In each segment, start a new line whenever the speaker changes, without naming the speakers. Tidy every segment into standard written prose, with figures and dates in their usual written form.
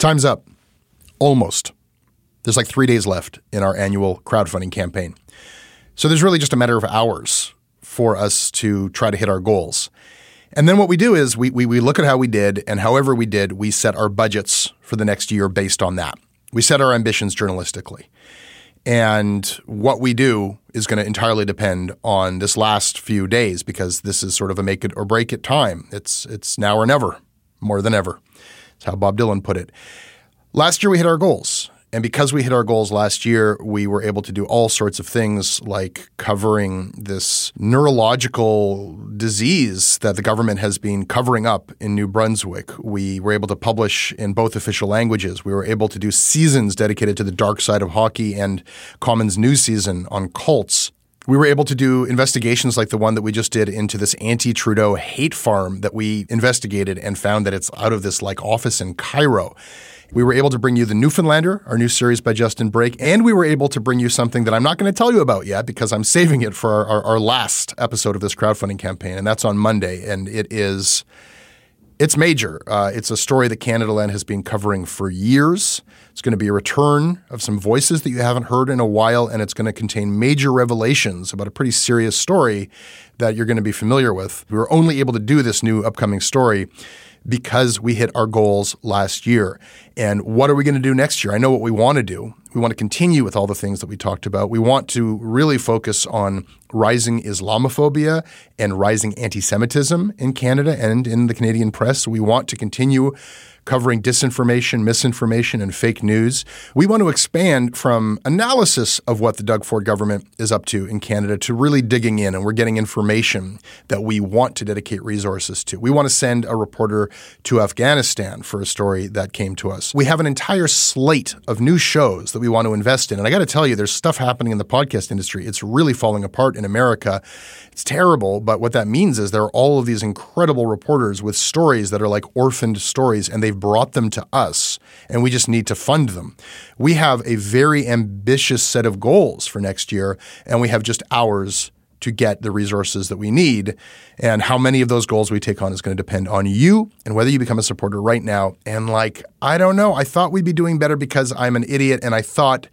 Time's up. Almost. There's like 3 days left in our annual crowdfunding campaign. So there's really just a matter of hours for us to try to hit our goals. And then what we do is we look at how we did, and however we did, we set our budgets for the next year based on that. We set our ambitions journalistically. And what we do is going to entirely depend on this last few days, because this is sort of a make it or break it time. It's now or never, more than ever. That's how Bob Dylan put it. Last year we hit our goals. And because we hit our goals last year, we were able to do all sorts of things like covering this neurological disease that the government has been covering up in New Brunswick. We were able to publish in both official languages. We were able to do seasons dedicated to the dark side of hockey and Commons News season on cults. We were able to do investigations like the one that we just did into this anti-Trudeau hate farm that we investigated and found that it's out of this like office in Cairo. We were able to bring you The Newfoundlander, our new series by Justin Brake, and we were able to bring you something that I'm not going to tell you about yet because I'm saving it for our last episode of this crowdfunding campaign, and that's on Monday, and it's major. It's a story that Canadaland has been covering for years. It's going to be a return of some voices that you haven't heard in a while, and it's going to contain major revelations about a pretty serious story that you're going to be familiar with. We were only able to do this new upcoming story because we hit our goals last year. And what are we going to do next year? I know what we want to do. We want to continue with all the things that we talked about. We want to really focus on rising Islamophobia and rising anti-Semitism in Canada and in the Canadian press. We want to continue covering disinformation, misinformation, and fake news. We want to expand from analysis of what the Doug Ford government is up to in Canada to really digging in, and we're getting information that we want to dedicate resources to. We want to send a reporter to Afghanistan for a story that came to us. We have an entire slate of new shows that we want to invest in. And I got to tell you, there's stuff happening in the podcast industry. It's really falling apart in America. It's terrible, but what that means is there are all of these incredible reporters with stories that are like orphaned stories, and they've brought them to us, and we just need to fund them. We have a very ambitious set of goals for next year, and we have just hours to get the resources that we need. And how many of those goals we take on is going to depend on you and whether you become a supporter right now. And I don't know. I thought we'd be doing better because I'm an idiot, and I thought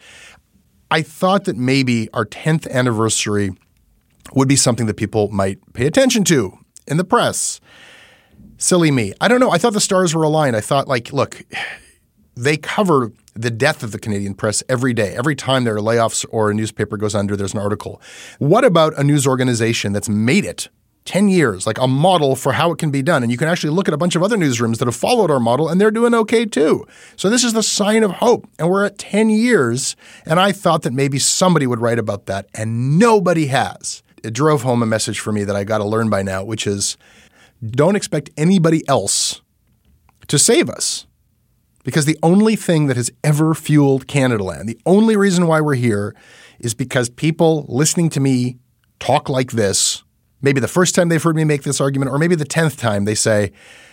that maybe our 10th anniversary would be something that people might pay attention to in the press. Silly me. I don't know. I thought the stars were aligned. I thought, look, they cover the death of the Canadian press every day. Every time there are layoffs or a newspaper goes under, there's an article. What about a news organization that's made it 10 years, like a model for how it can be done? And you can actually look at a bunch of other newsrooms that have followed our model, and they're doing okay too. So this is the sign of hope. And we're at 10 years, and I thought that maybe somebody would write about that, and nobody has. It drove home a message for me that I got to learn by now, which is don't expect anybody else to save us. Because the only thing that has ever fueled Canadaland, the only reason why we're here is because people listening to me talk like this, maybe the first time they've heard me make this argument, or maybe the 10th time, they say,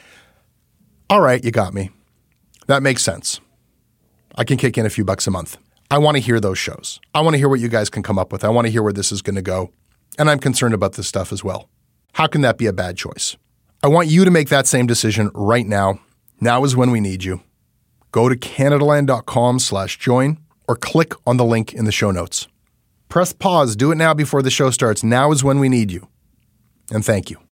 all right, you got me. That makes sense. I can kick in a few bucks a month. I want to hear those shows. I want to hear what you guys can come up with. I want to hear where this is going to go. And I'm concerned about this stuff as well. How can that be a bad choice? I want you to make that same decision right now. Now is when we need you. Go to canadaland.com/join or click on the link in the show notes. Press pause. Do it now before the show starts. Now is when we need you. And thank you.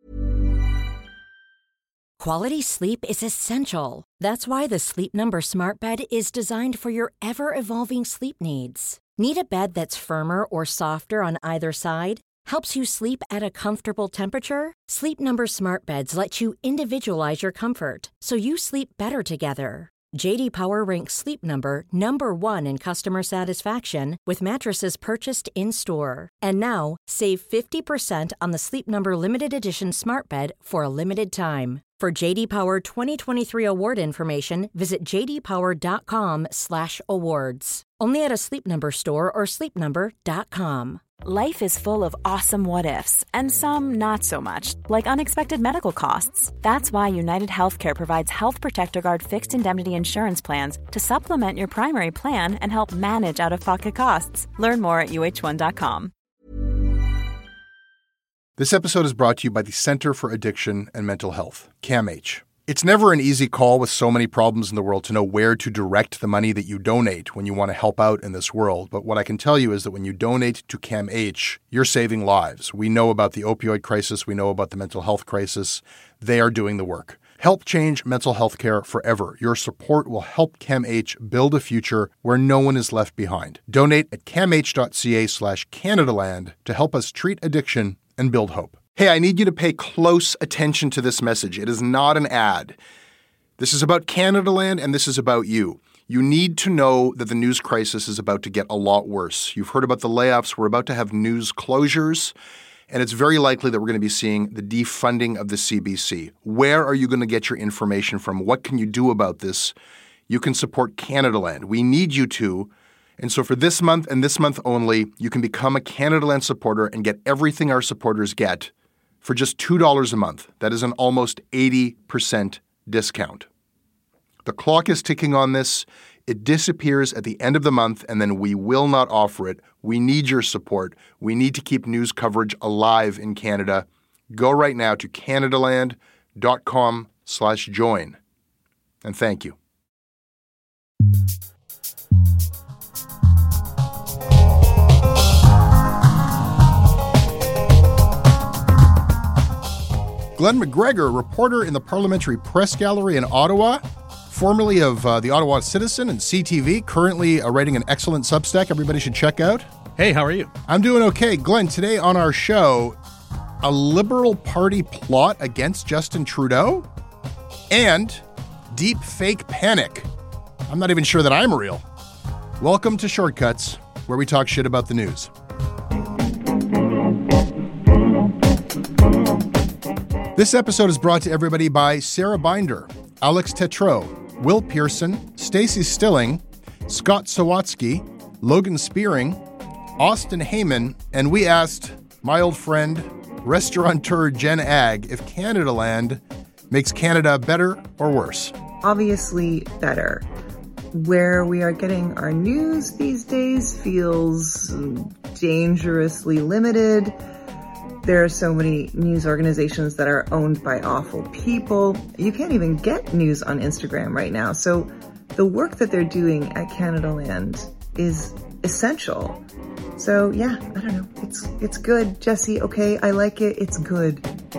Quality sleep is essential. That's why the Sleep Number Smart Bed is designed for your ever-evolving sleep needs. Need a bed that's firmer or softer on either side? Helps you sleep at a comfortable temperature? Sleep Number Smart Beds let you individualize your comfort so you sleep better together. J.D. Power ranks Sleep Number number 1 in customer satisfaction with mattresses purchased in-store. And now, save 50% on the Sleep Number Limited Edition Smart Bed for a limited time. For J.D. Power 2023 award information, visit jdpower.com/awards. Only at a Sleep Number store or sleepnumber.com.
Life is full of awesome what-ifs, and some not so much, like unexpected medical costs. That's why United Healthcare provides Health Protector Guard fixed indemnity insurance plans to supplement your primary plan and help manage out-of-pocket costs. Learn more at uh1.com.
This episode is brought to you by the Center for Addiction and Mental Health, CAMH. It's never an easy call with so many problems in the world to know where to direct the money that you donate when you want to help out in this world. But what I can tell you is that when you donate to CAMH, you're saving lives. We know about the opioid crisis. We know about the mental health crisis. They are doing the work. Help change mental health care forever. Your support will help CAMH build a future where no one is left behind. Donate at camh.ca/Canadaland to help us treat addiction and build hope. Hey, I need you to pay close attention to this message. It is not an ad. This is about Canadaland, and this is about you. You need to know that the news crisis is about to get a lot worse. You've heard about the layoffs. We're about to have news closures, and it's very likely that we're going to be seeing the defunding of the CBC. Where are you going to get your information from? What can you do about this? You can support Canadaland. We need you to. And so for this month and this month only, you can become a Canadaland supporter and get everything our supporters get for just $2 a month. That is an almost 80% discount. The clock is ticking on this. It disappears at the end of the month, and then we will not offer it. We need your support. We need to keep news coverage alive in Canada. Go right now to canadaland.com/join. And thank you. Glenn McGregor, reporter in the Parliamentary Press Gallery in Ottawa, formerly of the Ottawa Citizen and CTV, currently writing an excellent Substack everybody should check out.
Hey, how are you?
I'm doing okay. Glenn, today on our show, a Liberal Party plot against Justin Trudeau and deep fake panic. I'm not even sure that I'm real. Welcome to Shortcuts, where we talk shit about the news. This episode is brought to everybody by Sarah Binder, Alex Tetreault, Will Pearson, Stacey Stilling, Scott Sawatsky, Logan Spearing, Austin Heyman, and we asked my old friend, restaurateur Jen Ag, if Canadaland makes Canada better or worse.
Obviously better. Where we are getting our news these days feels dangerously limited. There are so many news organizations that are owned by awful people. You can't even get news on Instagram right now. So the work that they're doing at Canadaland is essential. So yeah, I don't know. It's good, Jesse. Okay, I like it. It's good.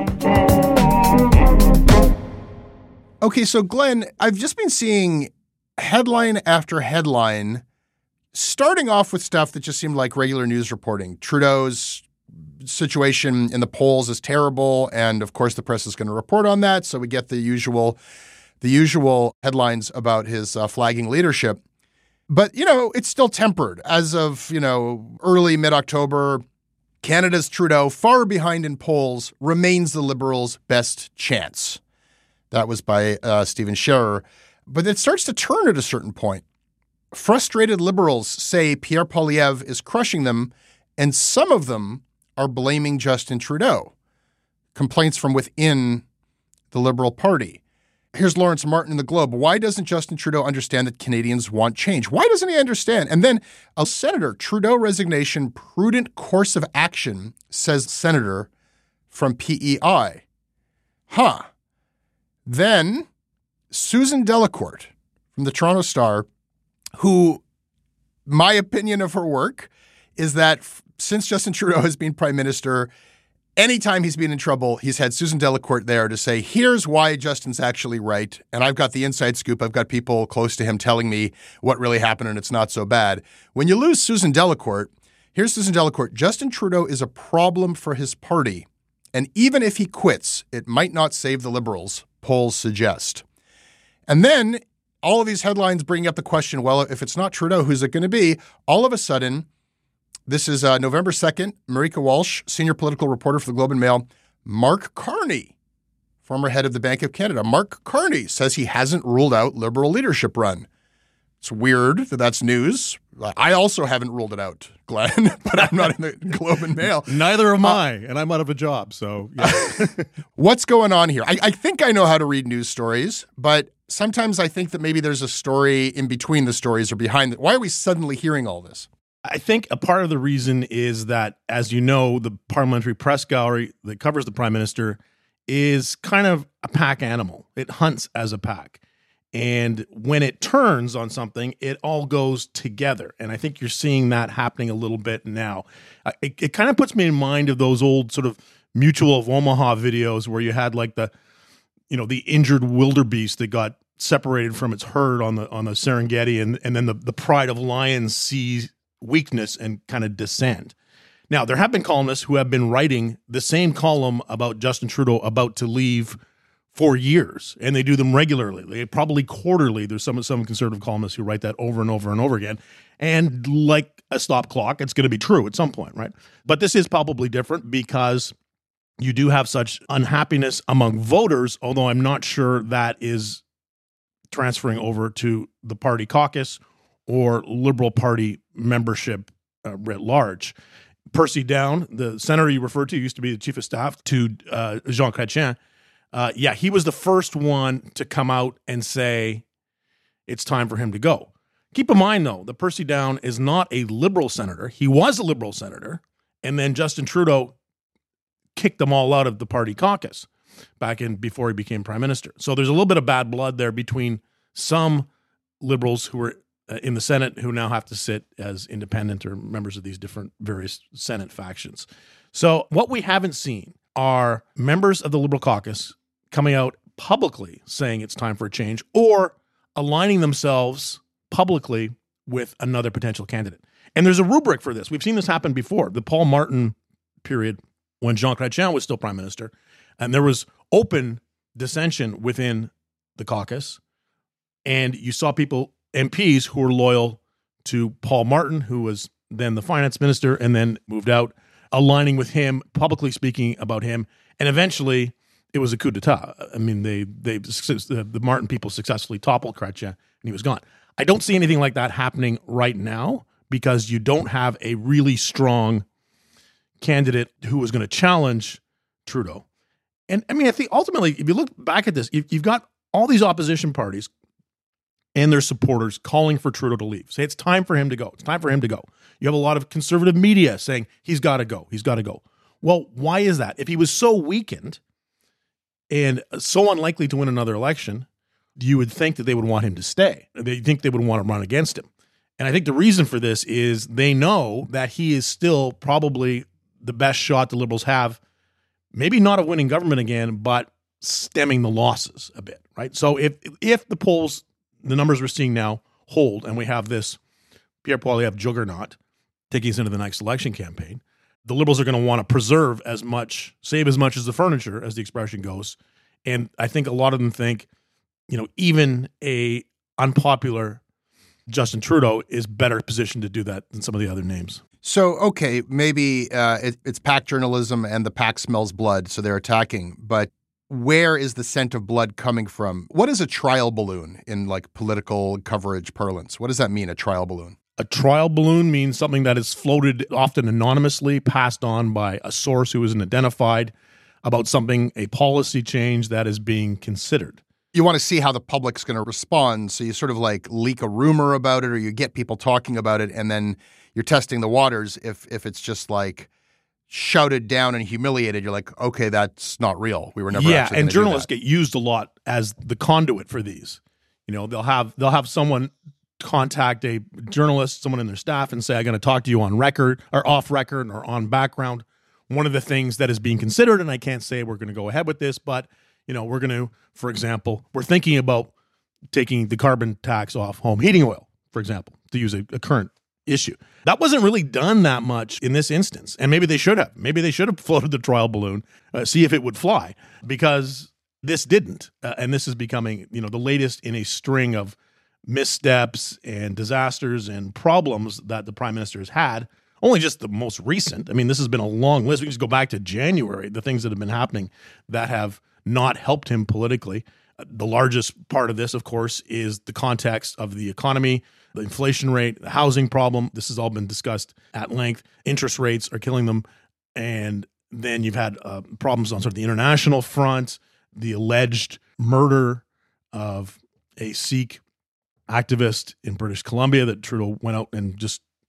Okay, so Glenn, I've just been seeing headline after headline, starting off with stuff that just seemed like regular news reporting. Trudeau's situation in the polls is terrible, and of course the press is going to report on that, so we get the usual headlines about his flagging leadership. But, it's still tempered. As of, early mid-October, Canada's Trudeau, far behind in polls, remains the Liberals' best chance. That was by Stephen Scherer. But it starts to turn at a certain point. Frustrated Liberals say Pierre Poilievre is crushing them, and some of them are blaming Justin Trudeau. Complaints from within the Liberal Party. Here's Lawrence Martin in the Globe. Why doesn't Justin Trudeau understand that Canadians want change? Why doesn't he understand? And then a senator, Trudeau resignation, prudent course of action, says senator from PEI. Then Susan Delacourt from the Toronto Star, who my opinion of her work is that since Justin Trudeau has been prime minister, anytime he's been in trouble, he's had Susan Delacourt there to say, here's why Justin's actually right. And I've got the inside scoop. I've got people close to him telling me what really happened and it's not so bad. When you lose Susan Delacourt, here's Susan Delacourt. Justin Trudeau is a problem for his party. And even if he quits, it might not save the Liberals, polls suggest. And then all of these headlines bring up the question, well, if it's not Trudeau, who's it going to be? All of a sudden, this is November 2nd, Marika Walsh, senior political reporter for the Globe and Mail. Mark Carney, former head of the Bank of Canada. Mark Carney says he hasn't ruled out Liberal leadership run. It's weird that that's news. I also haven't ruled it out, Glenn, but I'm not in the Globe and Mail.
Neither am I, and I'm out of a job, so yeah.
What's going on here? I think I know how to read news stories, but sometimes I think that maybe there's a story in between the stories or behind it. Why are we suddenly hearing all this?
I think a part of the reason is that, as you know, the Parliamentary Press Gallery that covers the Prime Minister is kind of a pack animal. It hunts as a pack. And when it turns on something, it all goes together. And I think you're seeing that happening a little bit now. It kind of puts me in mind of those old sort of Mutual of Omaha videos where you had like the injured wildebeest that got separated from its herd on the Serengeti, and then the pride of lions sees weakness and kind of descend. Now, there have been columnists who have been writing the same column about Justin Trudeau about to leave for years, and they do them regularly. They probably quarterly. There's some conservative columnists who write that over and over and over again. And like a stop clock, it's going to be true at some point, right? But this is probably different because you do have such unhappiness among voters, although I'm not sure that is transferring over to the party caucus or Liberal Party membership writ large. Percy Down, the senator you referred to, used to be the chief of staff to Jean Chrétien. He was the first one to come out and say it's time for him to go. Keep in mind, though, that Percy Down is not a Liberal senator. He was a Liberal senator, and then Justin Trudeau kicked them all out of the party caucus before he became prime minister. So there's a little bit of bad blood there between some Liberals who were in the Senate who now have to sit as independent or members of these different various Senate factions. So what we haven't seen are members of the Liberal caucus coming out publicly saying it's time for a change or aligning themselves publicly with another potential candidate. And there's a rubric for this. We've seen this happen before. The Paul Martin period when Jean Chrétien was still prime minister, and there was open dissension within the caucus, and you saw MPs who were loyal to Paul Martin, who was then the finance minister and then moved out, aligning with him, publicly speaking about him, and eventually it was a coup d'etat. I mean, the Martin people successfully toppled Chrétien, and he was gone. I don't see anything like that happening right now because you don't have a really strong candidate who was going to challenge Trudeau. And I mean, I think ultimately, if you look back at this, you've got all these opposition parties and their supporters calling for Trudeau to leave. Say it's time for him to go. It's time for him to go. You have a lot of conservative media saying he's got to go. He's got to go. Well, why is that? If he was so weakened and so unlikely to win another election, you would think that they would want him to stay. They think they would want to run against him. And I think the reason for this is they know that he is still probably the best shot the Liberals have, maybe not of winning government again, but stemming the losses a bit, right? So if the polls, the numbers we're seeing now hold, and we have this Pierre Poilievre juggernaut taking us into the next election campaign, the Liberals are going to want to preserve save as much as the furniture, as the expression goes. And I think a lot of them think, even a unpopular Justin Trudeau is better positioned to do that than some of the other names.
So, okay, maybe it's PAC journalism and the PAC smells blood, so they're attacking. But where is the scent of blood coming from? What is a trial balloon in like political coverage parlance? What does that mean, a trial balloon?
A trial balloon means something that is floated often anonymously, passed on by a source who isn't identified about something, a policy change that is being considered.
You want to see how the public's going to respond, so you sort of like leak a rumor about it or you get people talking about it, and then you're testing the waters. If it's just like shouted down and humiliated, you're like, okay, that's not real. We were never actually
and journalists get used a lot as the conduit for these. They'll have someone contact a journalist, someone in their staff, and say, I'm going to talk to you on record or off record or on background. One of the things that is being considered, and I can't say we're going to go ahead with this, but we're going to, for example, we're thinking about taking the carbon tax off home heating oil, for example, to use a current issue. That wasn't really done that much in this instance, and maybe they should have. Maybe they should have floated the trial balloon, see if it would fly, because this didn't, and this is becoming, the latest in a string of missteps and disasters and problems that the prime minister has had. Only just the most recent. I mean, this has been a long list. We can just go back to January, the things that have been happening that have not helped him politically. The largest part of this, of course, is the context of the economy, the inflation rate, the housing problem. This has all been discussed at length. Interest rates are killing them. And then you've had problems on sort of the international front, the alleged murder of a Sikh activist in British Columbia that Trudeau went out and just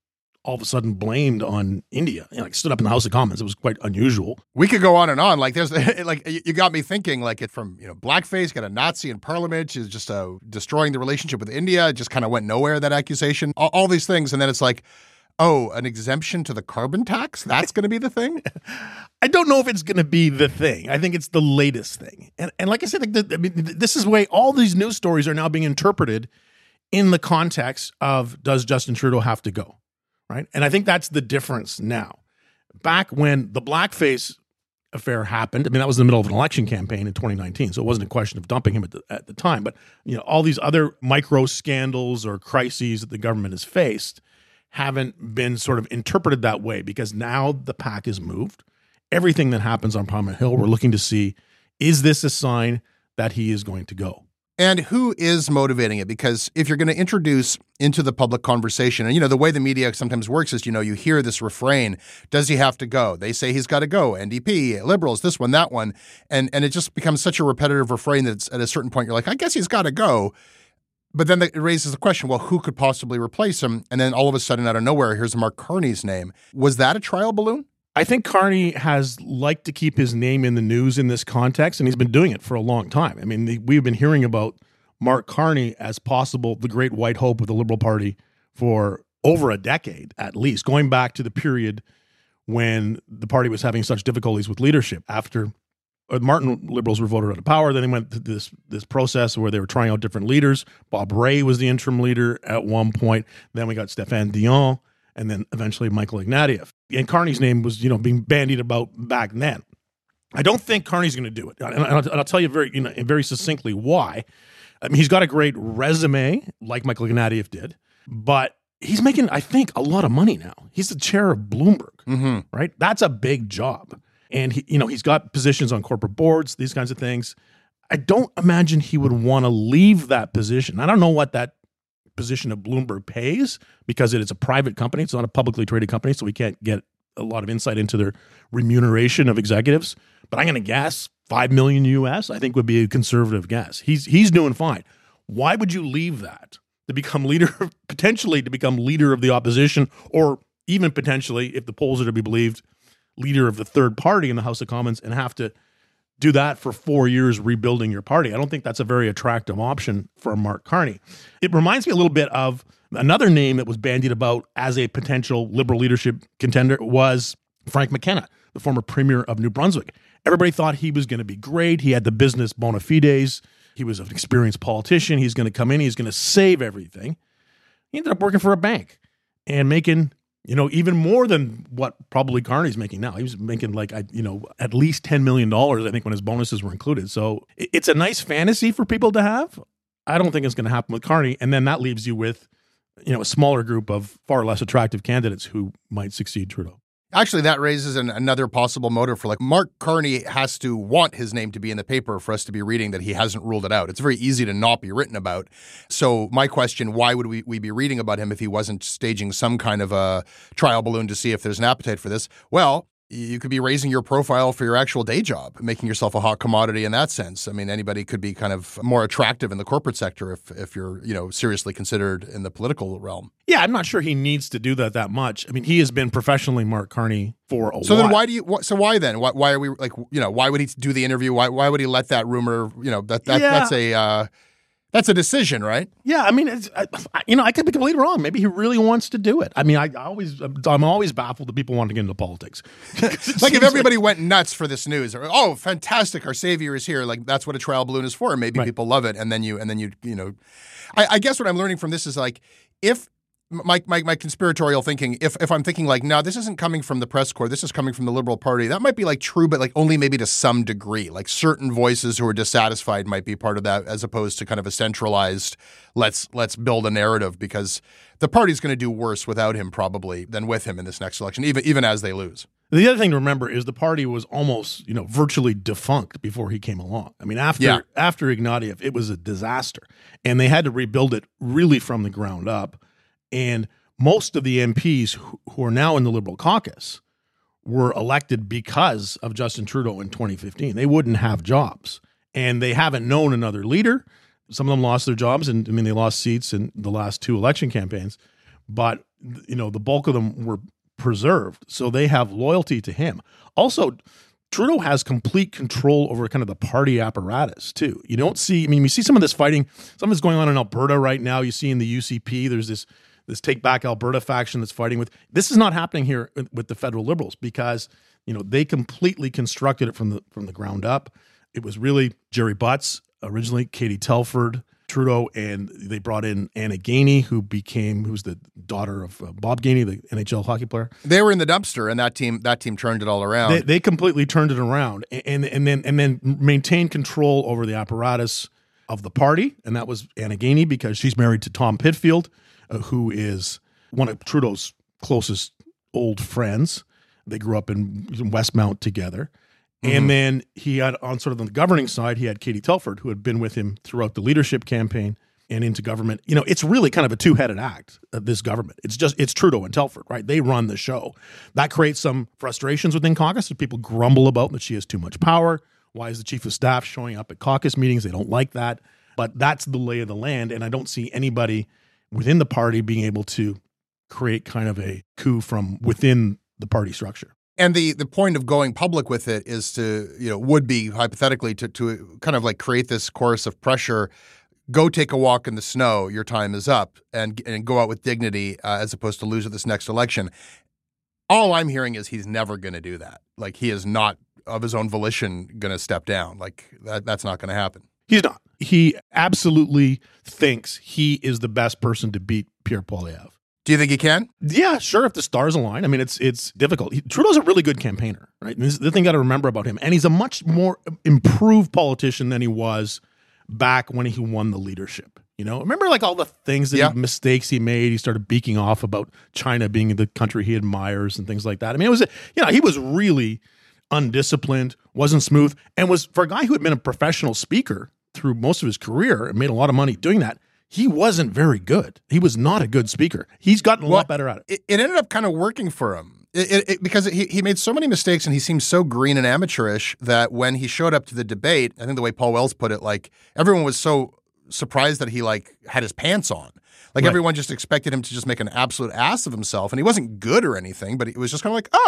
all of a sudden blamed on India. Like stood up in the House of Commons. It was quite unusual.
We could go on and on. Like there's like you got me thinking like it from blackface, got a Nazi in Parliament, is just destroying the relationship with India. It just kind of went nowhere, that accusation. All these things, and then it's like, oh, an exemption to the carbon tax? That's going to be the thing?
I don't know if it's going to be the thing. I think it's the latest thing. And like I said, this is the way all these news stories are now being interpreted in the context of, does Justin Trudeau have to go? Right? And I think that's the difference now. Back when the blackface affair happened, I mean, that was in the middle of an election campaign in 2019, so it wasn't a question of dumping him at the time. But all these other micro scandals or crises that the government has faced haven't been sort of interpreted that way, because now the pack is moved. Everything that happens on Parliament Hill, we're looking to see, is this a sign that he is going to go?
And who is motivating it? Because if you're going to introduce into the public conversation, and the way the media sometimes works is, you hear this refrain, does he have to go? They say he's got to go. NDP, Liberals, this one, that one. And it just becomes such a repetitive refrain that it's, at a certain point, you're like, I guess he's got to go. But then it raises the question, well, who could possibly replace him? And then all of a sudden, out of nowhere, here's Mark Carney's name. Was that a trial balloon?
I think Carney has liked to keep his name in the news in this context, and he's been doing it for a long time. I mean, we've been hearing about Mark Carney as possible the great white hope of the Liberal Party for over a decade, at least, going back to the period when the party was having such difficulties with leadership. After Martin Liberals were voted out of power, then they went to this process where they were trying out different leaders. Bob Rae was the interim leader at one point. Then we got Stéphane Dion, and then eventually Michael Ignatieff. And Carney's name was, being bandied about back then. I don't think Carney's going to do it. And I'll tell you very succinctly why. I mean, he's got a great resume, like Michael Ignatieff did, but he's making, I think, a lot of money now. He's the chair of Bloomberg, right? That's a big job. And he's got positions on corporate boards, these kinds of things. I don't imagine he would want to leave that position. I don't know what that position of Bloomberg pays, because it is a private company. It's not a publicly traded company, so we can't get a lot of insight into their remuneration of executives. But I'm going to guess $5 million US, I think, would be a conservative guess. He's doing fine. Why would you leave that to become potentially leader of the opposition, or even potentially, if the polls are to be believed, leader of the third party in the House of Commons, and have to do that for 4 years rebuilding your party? I don't think that's a very attractive option for Mark Carney. It reminds me a little bit of another name that was bandied about as a potential Liberal leadership contender was Frank McKenna, the former premier of New Brunswick. Everybody thought he was going to be great. He had the business bona fides. He was an experienced politician. He's going to come in. He's going to save everything. He ended up working for a bank and making even more than what probably Carney's making now. He was making at least $10 million, I think, when his bonuses were included. So it's a nice fantasy for people to have. I don't think it's going to happen with Carney. And then that leaves you with, a smaller group of far less attractive candidates who might succeed Trudeau.
Actually, that raises another possible motive for Mark Carney has to want his name to be in the paper for us to be reading that he hasn't ruled it out. It's very easy to not be written about. So my question, why would we be reading about him if he wasn't staging some kind of a trial balloon to see if there's an appetite for this? Well, you could be raising your profile for your actual day job, making yourself a hot commodity in that sense. I mean, anybody could be kind of more attractive in the corporate sector if you're, seriously considered in the political realm.
Yeah, I'm not sure he needs to do that much. I mean, he has been professionally Mark Carney for a while.
So then why then? Why are we why would he do the interview? Why would he let that rumor, that's a decision, right?
Yeah, I mean, I could be completely wrong. Maybe he really wants to do it. I mean, I'm always baffled that people want to get into politics.
If everybody went nuts for this news, or fantastic, our savior is here. That's what a trial balloon is for. Maybe people love it, and then you I guess what I'm learning from this is if. My conspiratorial thinking, if I'm thinking no, this isn't coming from the press corps, this is coming from the Liberal Party, that might be true, but only maybe to some degree. Certain voices who are dissatisfied might be part of that, as opposed to kind of a centralized, let's build a narrative, because the party's going to do worse without him probably than with him in this next election, even as they lose.
The other thing to remember is the party was almost, virtually defunct before he came along. I mean, after Ignatieff, it was a disaster, and they had to rebuild it really from the ground up. And most of the MPs who are now in the Liberal caucus were elected because of Justin Trudeau in 2015. They wouldn't have jobs, and they haven't known another leader. Some of them lost their jobs, and they lost seats in the last two election campaigns. But the bulk of them were preserved. So they have loyalty to him. Also, Trudeau has complete control over kind of the party apparatus too. You don't see, you see some of this fighting, some of it's going on in Alberta right now. You see in the UCP, there's this Take Back Alberta faction that's fighting with. This is not happening here with the federal Liberals because, they completely constructed it from the ground up. It was really Jerry Butts, originally Katie Telford, Trudeau, and they brought in Anna Gainey, who's the daughter of Bob Gainey, the NHL hockey player.
They were in the dumpster, and that team turned it all around.
They completely turned it around, and then maintained control over the apparatus of the party, and that was Anna Gainey because she's married to Tom Pitfield, who is one of Trudeau's closest old friends. They grew up in Westmount together. And then he had, on sort of the governing side, he had Katie Telford, who had been with him throughout the leadership campaign and into government. It's really kind of a two-headed act, this government. It's Trudeau and Telford, right? They run the show. That creates some frustrations within caucus. People grumble about that she has too much power. Why is the chief of staff showing up at caucus meetings? They don't like that. But that's the lay of the land, and I don't see anybody within the party being able to create kind of a coup from within the party structure.
And the point of going public with it is to, would be hypothetically to kind of like create this chorus of pressure. Go take a walk in the snow. Your time is up, and go out with dignity as opposed to lose at this next election. All I'm hearing is he's never going to do that. Like, he is not of his own volition going to step down. Like, that's not going to happen.
He's not. He absolutely thinks he is the best person to beat Pierre Poilievre.
Do you think he can?
Yeah, sure, if the stars align. It's difficult. Trudeau's a really good campaigner, right? And this is the thing you got to remember about him. And he's a much more improved politician than he was back when he won the leadership. Remember like all the things mistakes he made. He started beaking off about China being the country he admires and things like that. It was, he was really undisciplined, wasn't smooth, and was, for a guy who had been a professional speaker through most of his career and made a lot of money doing that, he wasn't very good. He was not a good speaker. He's gotten a lot better at it.
It ended up kind of working for him because he made so many mistakes and he seemed so green and amateurish that when he showed up to the debate, I think the way Paul Wells put it, like everyone was so surprised that he like had his pants on. Like right. Everyone just expected him to just make an absolute ass of himself, and he wasn't good or anything, but it was just kind of like,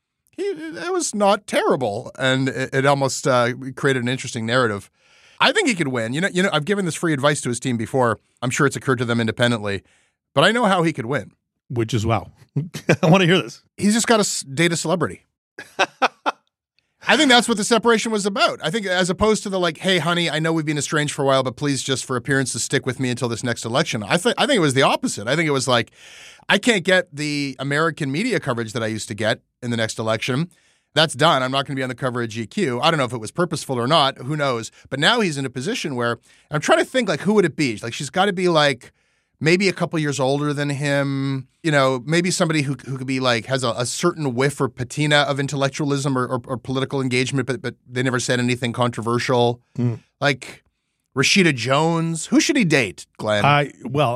it was not terrible, and it almost created an interesting narrative. I think he could win. I've given this free advice to his team before. I'm sure it's occurred to them independently, but I know how he could win.
Which is, wow. I want to hear this.
He's just got to date a celebrity. I think that's what the separation was about. I think as opposed to the like, hey, honey, I know we've been estranged for a while, but please just for appearances stick with me until this next election. I think it was the opposite. I think it was like, I can't get the American media coverage that I used to get in the next election. That's done. I'm not going to be on the cover of GQ. I don't know if it was purposeful or not. Who knows? But now he's in a position where I'm trying to think, like, who would it be? Like, she's got to be like maybe a couple years older than him. Maybe somebody who could be like has a certain whiff or patina of intellectualism or political engagement, but they never said anything controversial. Like Rashida Jones. Who should he date, Glenn?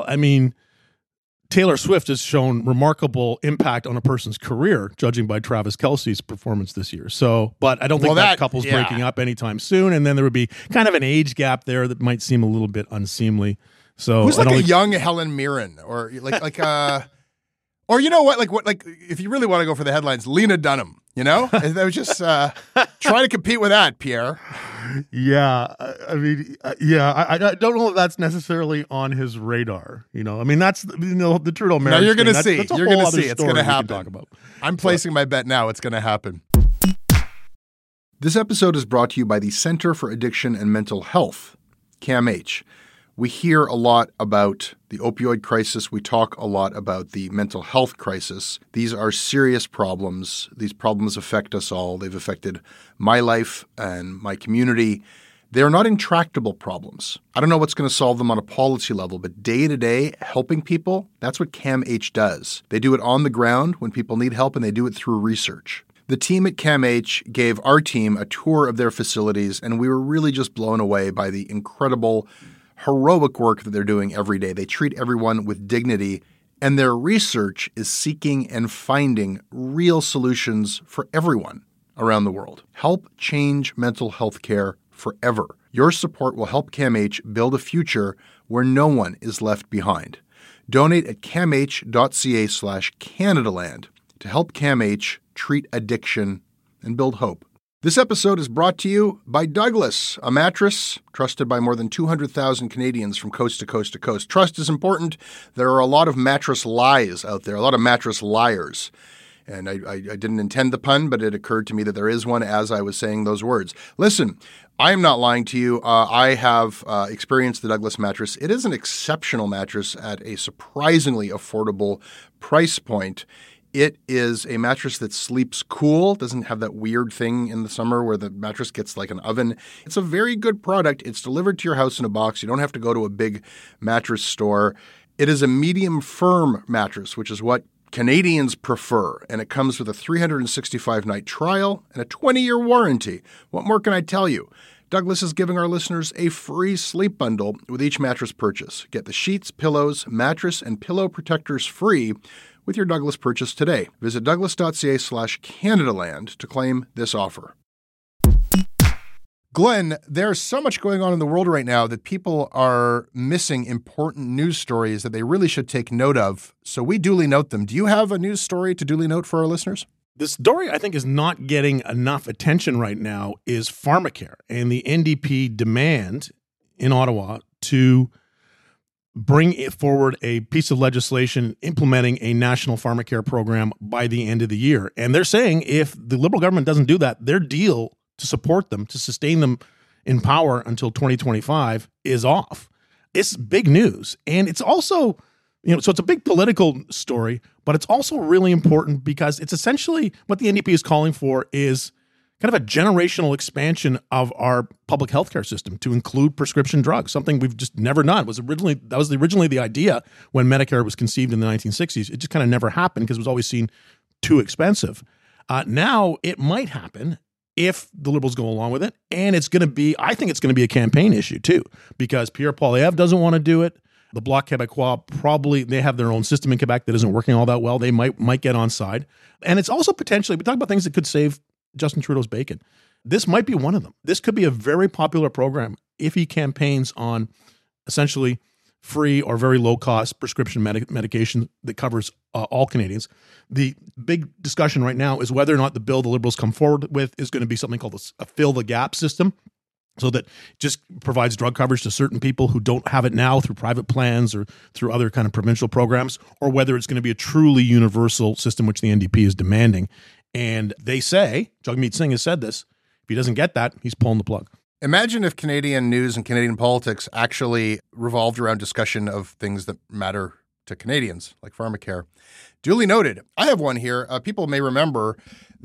Taylor Swift has shown remarkable impact on a person's career, judging by Travis Kelce's performance this year. So, but I don't think that couple's breaking up anytime soon. And then there would be kind of an age gap there that might seem a little bit unseemly. So,
who's like a young Helen Mirren, or or you know what? Like if you really want to go for the headlines, Lena Dunham. That was just try to compete with that, Pierre.
Yeah, I don't know if that's necessarily on his radar. That's the Trudeau marriage.
Now you're going to
see.
You're going to see. It's going to happen.
Talk about.
I'm placing my bet now. It's going to happen. This episode is brought to you by the Center for Addiction and Mental Health, CAMH. We hear a lot about the opioid crisis. We talk a lot about the mental health crisis. These are serious problems. These problems affect us all. They've affected my life and my community. They are not intractable problems. I don't know what's going to solve them on a policy level, but day to day, helping people, that's what CAMH does. They do it on the ground when people need help, and they do it through research. The team at CAMH gave our team a tour of their facilities, and we were really just blown away by the incredible heroic work that they're doing every day. They treat everyone with dignity, and their research is seeking and finding real solutions for everyone around the world. Help change mental health care forever. Your support will help CAMH build a future where no one is left behind. Donate at camh.ca/Canadaland to help CAMH treat addiction and build hope. This episode is brought to you by Douglas, a mattress trusted by more than 200,000 Canadians from coast to coast to coast. Trust is important. There are a lot of mattress lies out there, a lot of mattress liars. And I didn't intend the pun, but it occurred to me that there is one as I was saying those words. Listen, I am not lying to you. I have experienced the Douglas mattress. It is an exceptional mattress at a surprisingly affordable price point. It is a mattress that sleeps cool, doesn't have that weird thing in the summer where the mattress gets like an oven. It's a very good product. It's delivered to your house in a box. You don't have to go to a big mattress store. It is a medium firm mattress, which is what Canadians prefer, and it comes with a 365-night trial and a 20-year warranty. What more can I tell you? Douglas is giving our listeners a free sleep bundle with each mattress purchase. Get the sheets, pillows, mattress, and pillow protectors free with your Douglas purchase today. Visit douglas.ca/Canadaland to claim this offer. Glenn, there's so much going on in the world right now that people are missing important news stories that they really should take note of. So we duly note them. Do you have a news story to duly note for our listeners?
The story I think is not getting enough attention right now is pharmacare and the NDP demand in Ottawa to bring forward a piece of legislation implementing a national pharmacare program by the end of the year. And they're saying if the Liberal government doesn't do that, their deal to support them, to sustain them in power until 2025 is off. It's big news. And it's also, so it's a big political story, but it's also really important because it's essentially what the NDP is calling for is kind of a generational expansion of our public healthcare system to include prescription drugs, something we've just never done. That was originally the idea when Medicare was conceived in the 1960s. It just kind of never happened because it was always seen too expensive. Now it might happen if the Liberals go along with it. And I think it's going to be a campaign issue too, because Pierre Poilievre doesn't want to do it. The Bloc Québécois, they have their own system in Quebec that isn't working all that well. They might get on side. And it's also potentially, we talk about things that could save Justin Trudeau's bacon. This might be one of them. This could be a very popular program if he campaigns on essentially free or very low-cost prescription medication that covers all Canadians. The big discussion right now is whether or not the bill the Liberals come forward with is going to be something called a fill-the-gap system, so that just provides drug coverage to certain people who don't have it now through private plans or through other kind of provincial programs, or whether it's going to be a truly universal system, which the NDP is demanding. And they say, Jagmeet Singh has said this, if he doesn't get that, he's pulling the plug.
Imagine if Canadian news and Canadian politics actually revolved around discussion of things that matter to Canadians, like pharmacare. Duly noted. I have one here. People may remember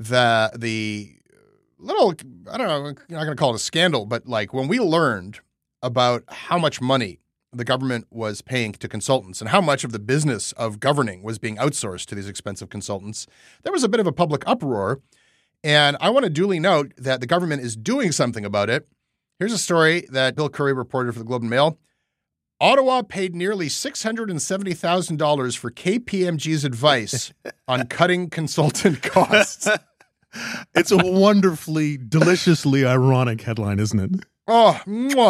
the little, I don't know, I'm not going to call it a scandal, but like when we learned about how much money the government was paying to consultants and how much of the business of governing was being outsourced to these expensive consultants, there was a bit of a public uproar. And I want to duly note that the government is doing something about it. Here's a story that Bill Curry reported for the Globe and Mail. Ottawa paid nearly $670,000 for KPMG's advice on cutting consultant costs.
It's a wonderfully, deliciously ironic headline, isn't it?
Oh,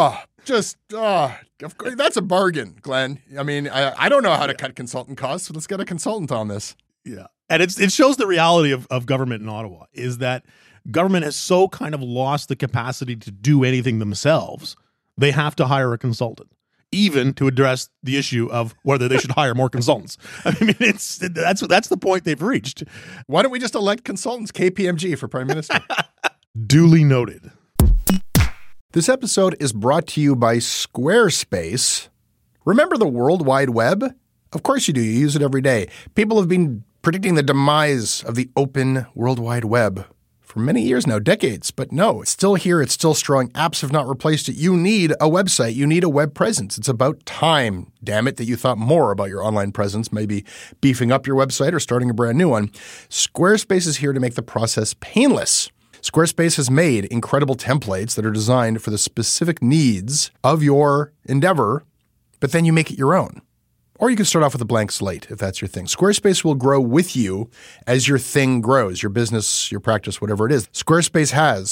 of course, that's a bargain, Glenn. I mean, I don't know how to cut consultant costs, so let's get a consultant on this.
Yeah. And it shows the reality of government in Ottawa is that government has so kind of lost the capacity to do anything themselves. They have to hire a consultant, even to address the issue of whether they should hire more consultants. I mean, that's the point they've reached.
Why don't we just elect consultants, KPMG, for Prime Minister?
Duly noted.
This episode is brought to you by Squarespace. Remember the World Wide Web? Of course you do. You use it every day. People have been predicting the demise of the open World Wide Web for many years now, decades. But no, it's still here. It's still strong. Apps have not replaced it. You need a website. You need a web presence. It's about time, damn it, that you thought more about your online presence, maybe beefing up your website or starting a brand new one. Squarespace is here to make the process painless. Squarespace has made incredible templates that are designed for the specific needs of your endeavor, but then you make it your own. Or you can start off with a blank slate if that's your thing. Squarespace will grow with you as your thing grows, your business, your practice, whatever it is. Squarespace has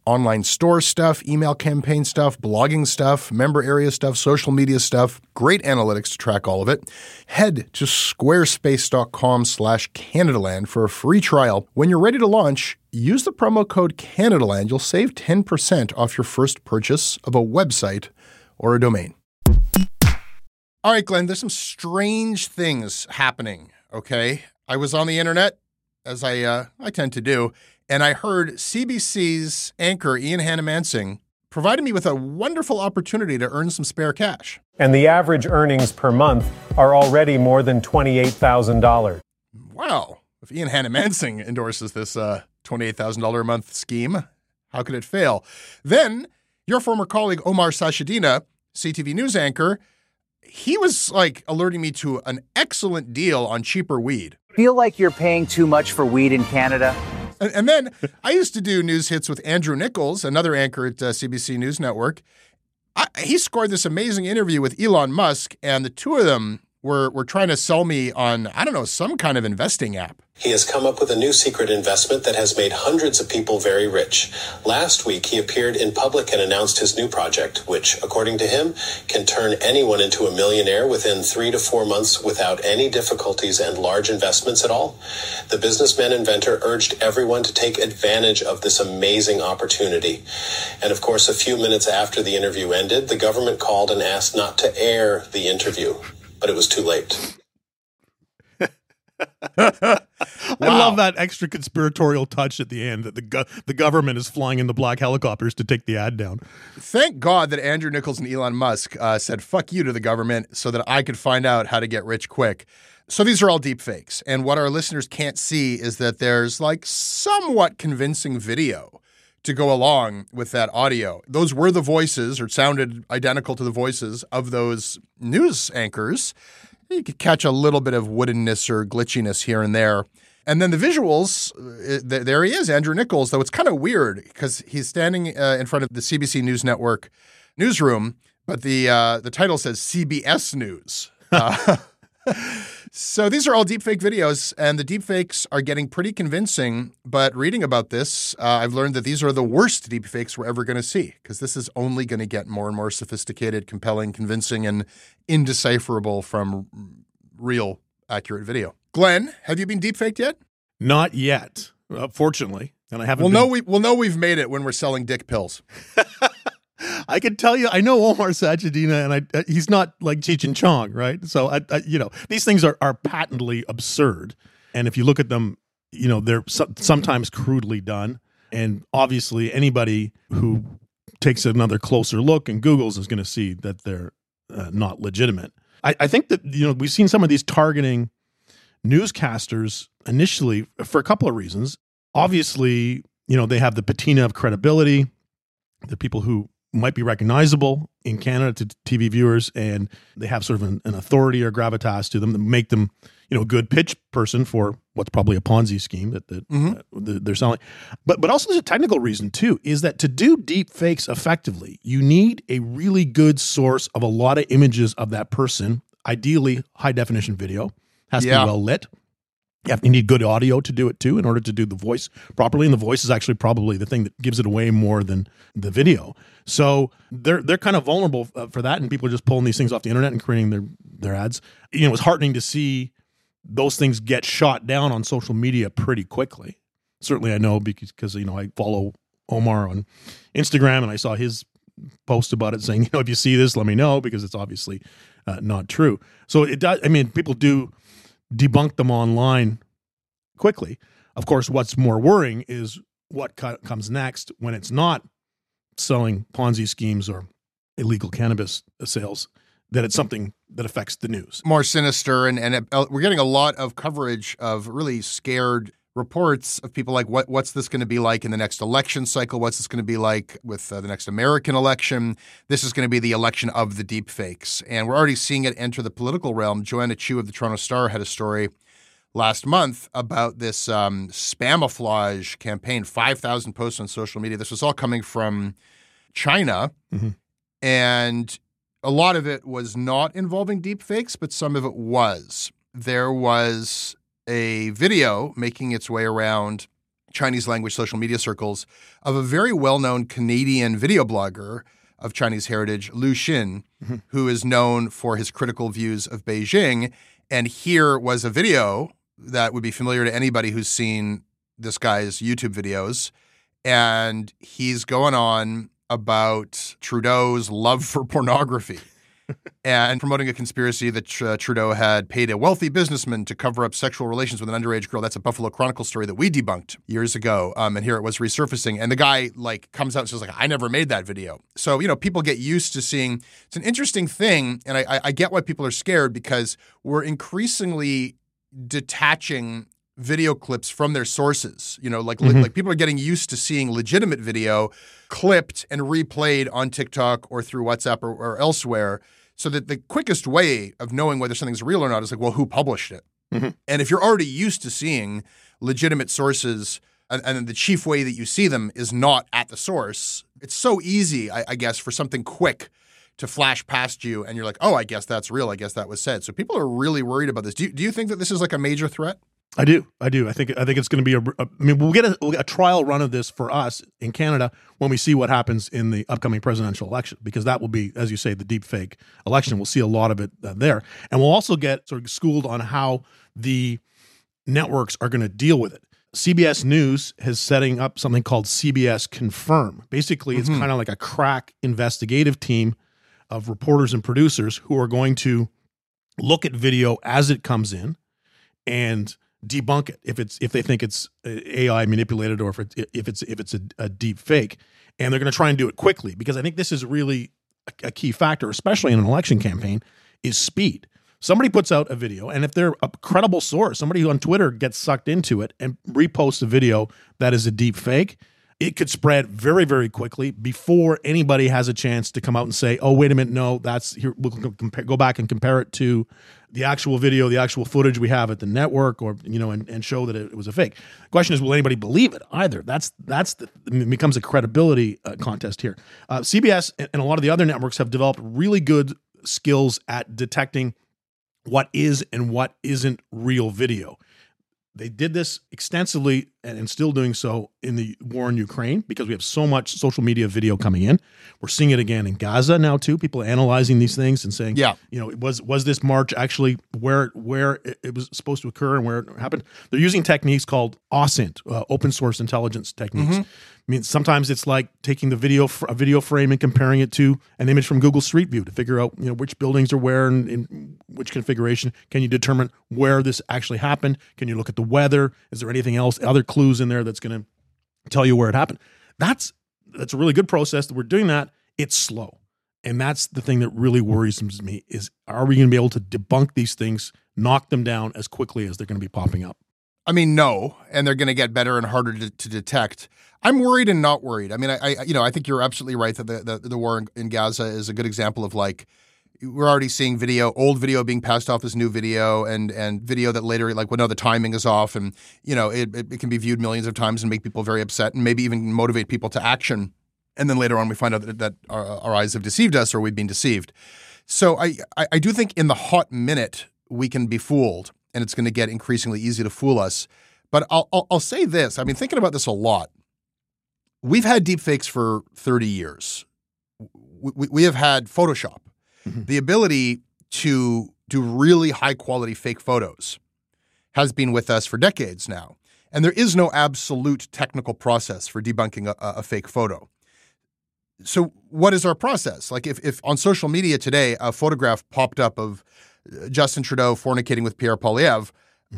online store stuff, email campaign stuff, blogging stuff, member area stuff, social media stuff. Great analytics to track all of it. Head to squarespace.com/Canadaland for a free trial. When you're ready to launch, use the promo code Canadaland. You'll save 10% off your first purchase of a website or a domain. All right, Glenn, there's some strange things happening, okay? I was on the internet, as I tend to do, and I heard CBC's anchor, Ian Hanomansing, provided me with a wonderful opportunity to earn some spare cash.
And the average earnings per month are already more than $28,000.
Wow. If Ian Hanomansing endorses this $28,000 a month scheme, how could it fail? Then your former colleague, Omar Sachedina, CTV News anchor, he was alerting me to an excellent deal on cheaper weed.
Feel like you're paying too much for weed in Canada?
And then I used to do news hits with Andrew Nichols, another anchor at CBC News Network. He scored this amazing interview with Elon Musk, and the two of them were trying to sell me on, some kind of investing app.
He has come up with a new secret investment that has made hundreds of people very rich. Last week, he appeared in public and announced his new project, which, according to him, can turn anyone into a millionaire within 3 to 4 months without any difficulties and large investments at all. The businessman inventor urged everyone to take advantage of this amazing opportunity. And of course, a few minutes after the interview ended, the government called and asked not to air the interview. But it was too late.
I love that extra conspiratorial touch at the end that the government is flying in the black helicopters to take the ad down.
Thank God that Andrew Nichols and Elon Musk said fuck you to the government so that I could find out how to get rich quick. So these are all deep fakes. And what our listeners can't see is that there's somewhat convincing video to go along with that audio. Those were the voices, or sounded identical to the voices of those news anchors. You could catch a little bit of woodenness or glitchiness here and there. And then the visuals, there he is, Andrew Nichols, though it's kind of weird because he's standing in front of the CBC News Network newsroom, but the title says CBS News. So these are all deepfake videos, and the deepfakes are getting pretty convincing. But reading about this, I've learned that these are the worst deepfakes we're ever going to see, because this is only going to get more and more sophisticated, compelling, convincing, and indecipherable from real, accurate video. Glenn, have you been deepfaked yet?
Not yet, fortunately, and I haven't.
We'll know we've made it when we're selling dick pills.
I can tell you, I know Omar Sachedina, and he's not like Cheech and Chong, right? So, these things are patently absurd. And if you look at them, they're sometimes crudely done. And obviously, anybody who takes another closer look and Googles is going to see that they're not legitimate. I think that, we've seen some of these targeting newscasters initially for a couple of reasons. Obviously, they have the patina of credibility, the people who might be recognizable in Canada to TV viewers, and they have sort of an authority or gravitas to them that make them, a good pitch person for what's probably a Ponzi scheme that they're selling. But also there's a technical reason too, is that to do deep fakes effectively, you need a really good source of a lot of images of that person, ideally high definition video, has to be well lit. You need good audio to do it too in order to do the voice properly. And the voice is actually probably the thing that gives it away more than the video. So they're kind of vulnerable for that. And people are just pulling these things off the internet and creating their ads. It's heartening to see those things get shot down on social media pretty quickly. Certainly I know because I follow Omar on Instagram, and I saw his post about it saying, if you see this, let me know, because it's obviously not true. So it does. People do debunk them online quickly. Of course, what's more worrying is what comes next when it's not selling Ponzi schemes or illegal cannabis sales, that it's something that affects the news. More sinister, and we're getting a lot of coverage of really scared reports of people like, what's this going to be like in the next election cycle? What's this going to be like with the next American election? This is going to be the election of the deep fakes. And we're already seeing it enter the political realm. Joanna Chu of the Toronto Star had a story last month about this Spamouflage campaign, 5,000 posts on social media. This was all coming from China. Mm-hmm. And a lot of it was not involving deep fakes, but some of it was. There was a video making its way around
Chinese language social media circles of a very well-known Canadian video blogger of Chinese heritage, Lu Xin, who is known for his critical views of Beijing. And here was a video that would be familiar to anybody who's seen this guy's YouTube videos. And he's going on about Trudeau's love for pornography and promoting a conspiracy that Trudeau had paid a wealthy businessman to cover up sexual relations with an underage girl. That's a Buffalo Chronicle story that we debunked years ago. And here it was resurfacing. And the guy comes out and says I never made that video. So, people get used to seeing, it's an interesting thing. And I get why people are scared, because we're increasingly detaching video clips from their sources. Like people are getting used to seeing legitimate video clipped and replayed on TikTok or through WhatsApp or elsewhere, so that the quickest way of knowing whether something's real or not is who published it? And if you're already used to seeing legitimate sources and the chief way that you see them is not at the source, it's so easy, I guess, for something quick to flash past you and you're like, oh, I guess that's real. I guess that was said. So people are really worried about this. Do you think that this is a major threat?
I do. I think it's going to be we'll get a trial run of this for us in Canada when we see what happens in the upcoming presidential election, because that will be, as you say, the deep fake election. We'll see a lot of it there. And we'll also get sort of schooled on how the networks are going to deal with it. CBS News is setting up something called CBS Confirm. Basically, it's kind of like a crack investigative team of reporters and producers who are going to look at video as it comes in and debunk it if they think it's AI manipulated or if it's a deep fake, and they're going to try and do it quickly, because I think this is really a key factor, especially in an election campaign, is speed. Somebody puts out a video, and if they're a credible source, somebody who on Twitter gets sucked into it and reposts a video that is a deep fake, it could spread very, very quickly before anybody has a chance to come out and say, oh, wait a minute, no, that's here. We'll go back and compare it to the actual video, the actual footage we have at the network, or, and show that it was a fake. The question is, will anybody believe it either? It becomes a credibility contest here. CBS and a lot of the other networks have developed really good skills at detecting what is and what isn't real video. They did this extensively and still doing so in the war in Ukraine, because we have so much social media video coming in. We're seeing it again in Gaza now too. People are analyzing these things and saying, was this march actually where it was supposed to occur and where it happened? They're using techniques called OSINT, open source intelligence techniques. I mean, sometimes it's like taking a video frame and comparing it to an image from Google Street View to figure out, which buildings are where and in which configuration. Can you determine where this actually happened? Can you look at the weather? Is there anything else, other clues in there that's going to tell you where it happened? That's a really good process. That we're doing that. It's slow. And that's the thing that really worries me is, are we going to be able to debunk these things, knock them down as quickly as they're going to be popping up?
I mean, no, and they're going to get better and harder to detect. I'm worried and not worried. I mean, I think you're absolutely right that the war in Gaza is a good example of we're already seeing old video being passed off as new video, and video that later the timing is off, and it can be viewed millions of times and make people very upset and maybe even motivate people to action. And then later on we find out that our eyes have deceived us, or we've been deceived. So I do think in the hot minute we can be fooled. And it's going to get increasingly easy to fool us. But I'll say this. I've been thinking about this a lot. We've had deepfakes for 30 years. We have had Photoshop. The ability to do really high-quality fake photos has been with us for decades now. And there is no absolute technical process for debunking a fake photo. So what is our process? If on social media today a photograph popped up of Justin Trudeau fornicating with Pierre Poilievre,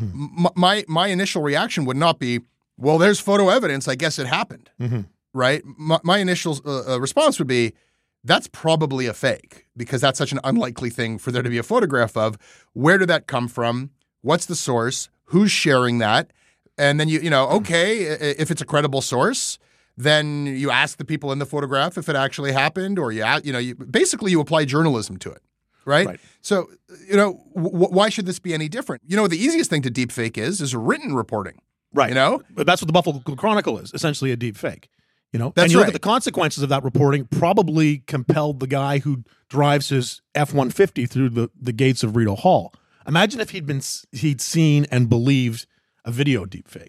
my initial reaction would not be, well, there's photo evidence, I guess it happened, right? My initial response would be, that's probably a fake, because that's such an unlikely thing for there to be a photograph of. Where did that come from? What's the source? Who's sharing that? And then okay, if it's a credible source, then you ask the people in the photograph if it actually happened, or you apply journalism to it. Right? So, why should this be any different? The easiest thing to deepfake is written reporting. Right.
But that's what the Buffalo Chronicle is, essentially a deep fake.
That's
and you look
right.
at the consequences of that reporting probably compelled the guy who drives his F-150 through the gates of Rideau Hall. Imagine if he'd seen and believed a video deepfake.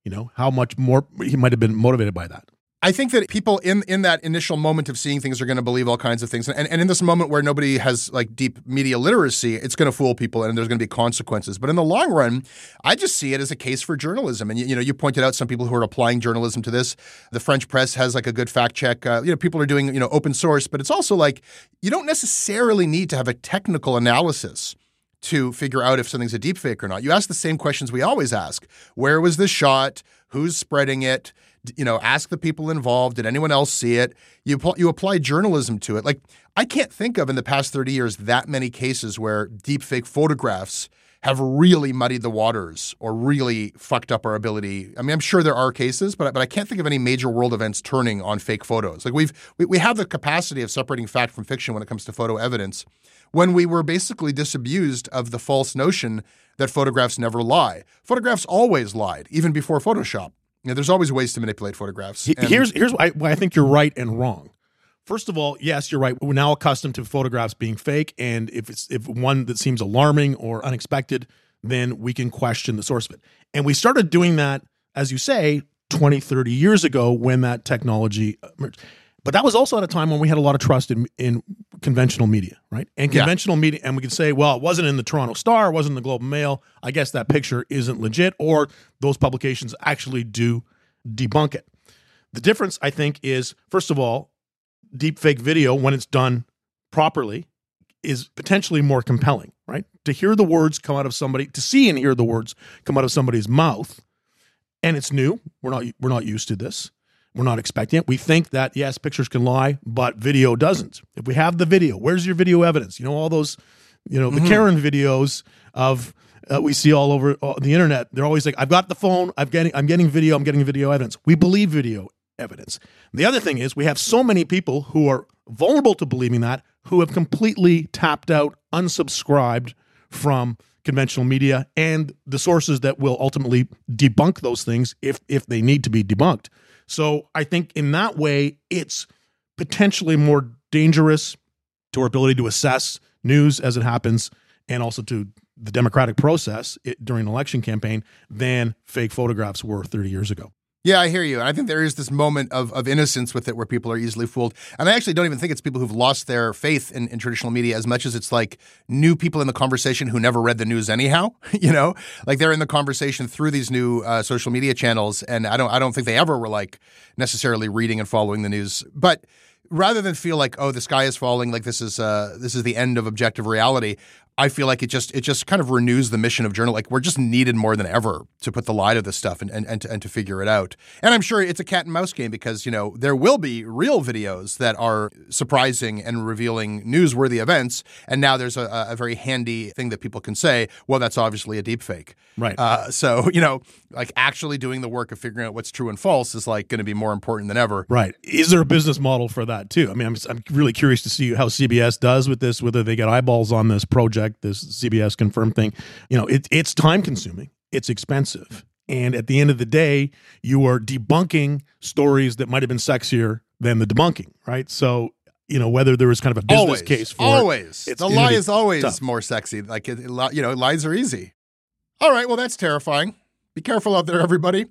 You know, how much more he might have been motivated by that.
I think that people in that initial moment of seeing things are going to believe all kinds of things. And in this moment where nobody has like deep media literacy, it's going to fool people and there's going to be consequences. But in the long run, I just see it as a case for journalism. And, you pointed out some people who are applying journalism to this. The French press has like a good fact check. People are doing, open source, but it's also like you don't necessarily need to have a technical analysis to figure out if something's a deep fake or not. You ask the same questions we always ask. Where was the shot? Who's spreading it? Ask the people involved. Did anyone else see it? You apply journalism to it. Like, I can't think of in the past 30 years that many cases where deepfake photographs have really muddied the waters or really fucked up our ability. I mean, I'm sure there are cases, but I can't think of any major world events turning on fake photos. Like we have the capacity of separating fact from fiction when it comes to photo evidence, when we were basically disabused of the false notion that photographs never lie. Photographs always lied, even before Photoshop. There's always ways to manipulate photographs.
Here's why I think you're right and wrong. First of all, yes, you're right. We're now accustomed to photographs being fake, and if one that seems alarming or unexpected, then we can question the source of it. And we started doing that, as you say, 20, 30 years ago when that technology emerged. But that was also at a time when we had a lot of trust in conventional media, right? And conventional media, and we could say, well, it wasn't in the Toronto Star, it wasn't in the Globe and Mail. I guess that picture isn't legit, or those publications actually do debunk it. The difference, I think, is, first of all, deepfake video, when it's done properly, is potentially more compelling, right? To hear the words come out of somebody, to see and hear the words come out of somebody's mouth, and it's new. We're not used to this. We're not expecting it. We think that, yes, pictures can lie, but video doesn't. If we have the video, where's your video evidence? All those, the Karen videos of we see all over the internet. They're always like, I've got the phone. I'm getting video evidence. We believe video evidence. The other thing is we have so many people who are vulnerable to believing that, who have completely tapped out, unsubscribed from conventional media and the sources that will ultimately debunk those things if they need to be debunked. So I think in that way, it's potentially more dangerous to our ability to assess news as it happens and also to the democratic process during an election campaign than fake photographs were 30 years ago.
Yeah, I hear you. And I think there is this moment of innocence with it where people are easily fooled. And I actually don't even think it's people who've lost their faith in traditional media as much as it's like new people in the conversation who never read the news anyhow. Like they're in the conversation through these new social media channels. And I don't think they ever were like necessarily reading and following the news. But rather than feel like, oh, the sky is falling, like this is the end of objective reality, I feel like it just kind of renews the mission of journal. Like we're just needed more than ever to put the lie to this stuff and to figure it out. And I'm sure it's a cat and mouse game because, there will be real videos that are surprising and revealing newsworthy events. And now there's a very handy thing that people can say, well, that's obviously a deep fake.
Right.
So, like actually doing the work of figuring out what's true and false is like going to be more important than ever.
Right. Is there a business model for that too? I mean, I'm really curious to see how CBS does with this, whether they get eyeballs on this project, this CBS Confirmed thing. It's time consuming. It's expensive. And at the end of the day, you are debunking stories that might have been sexier than the debunking, right? So, whether there was kind of a business case for it.
The lie is always tough. More sexy. Like, lies are easy. All right, well, that's terrifying. Be careful out there, everybody.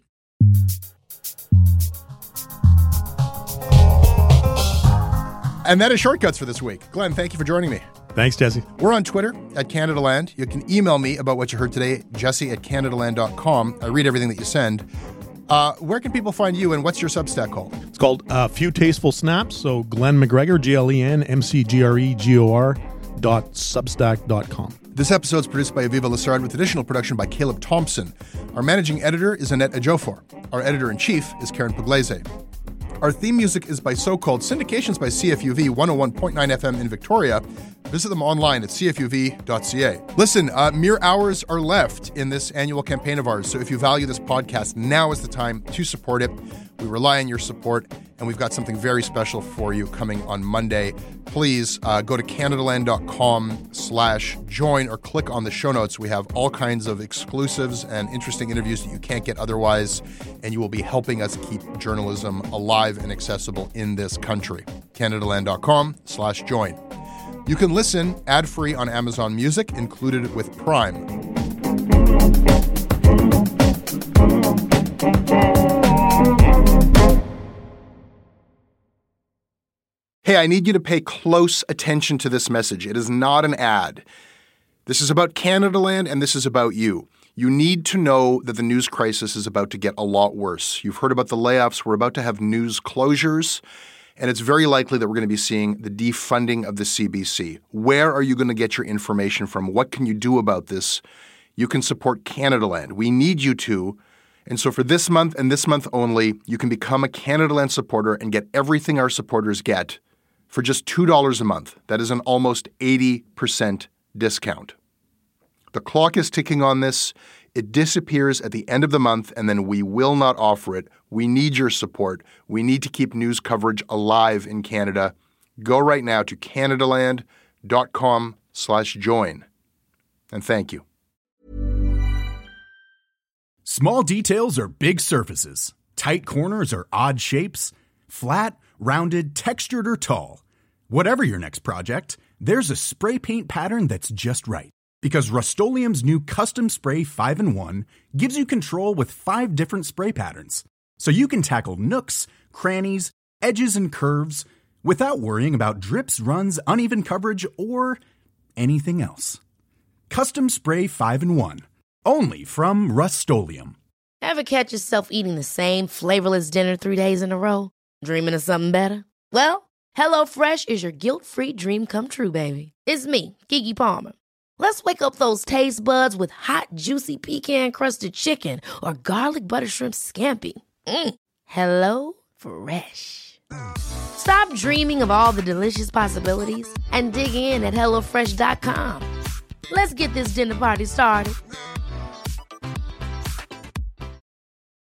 And that is Shortcuts for this week. Glenn, thank you for joining me.
Thanks, Jesse.
We're on Twitter @CanadaLand. You can email me about what you heard today, jesse@CanadaLand.com. I read everything that you send. Where can people find you, and what's your Substack called?
It's called Few Tasteful Snaps. So Glenn McGregor, GlenMcGregor.substack.com.
This episode is produced by Aviva Lessard with additional production by Caleb Thompson. Our managing editor is Annette Ejiofor. Our editor-in-chief is Karen Pugliese. Our theme music is by So-Called. Syndications by CFUV 101.9 FM in Victoria. Visit them online at cfuv.ca. Listen, mere hours are left in this annual campaign of ours, so if you value this podcast, now is the time to support it. We rely on your support, and we've got something very special for you coming on Monday. Please go to CanadaLand.com/join or click on the show notes. We have all kinds of exclusives and interesting interviews that you can't get otherwise, and you will be helping us keep journalism alive and accessible in this country. CanadaLand.com/join. You can listen ad-free on Amazon Music, included with Prime. Hey, I need you to pay close attention to this message. It is not an ad. This is about Canadaland, and this is about you. You need to know that the news crisis is about to get a lot worse. You've heard about the layoffs. We're about to have news closures, and it's very likely that we're going to be seeing the defunding of the CBC. Where are you going to get your information from? What can you do about this? You can support Canadaland. We need you to. And so for this month and this month only, you can become a Canadaland supporter and get everything our supporters get for just $2 a month. That is an almost 80% discount. The clock is ticking on this. It disappears at the end of the month, and then we will not offer it. We need your support. We need to keep news coverage alive in Canada. Go right now to canadaland.com/join. And thank you.
Small details are big surfaces. Tight corners are odd shapes. Flat, rounded, textured, or tall. Whatever your next project, there's a spray paint pattern that's just right. Because Rust-Oleum's new Custom Spray 5-in-1 gives you control with 5 different spray patterns. So you can tackle nooks, crannies, edges, and curves without worrying about drips, runs, uneven coverage, or anything else. Custom Spray 5-in-1. Only from Rust-Oleum.
Ever catch yourself eating the same flavorless dinner 3 days in a row? Dreaming of something better? Well, HelloFresh is your guilt-free dream come true, baby. It's me, Keke Palmer. Let's wake up those taste buds with hot, juicy pecan-crusted chicken or garlic butter shrimp scampi. Hello Fresh. Stop dreaming of all the delicious possibilities and dig in at HelloFresh.com. Let's get this dinner party started.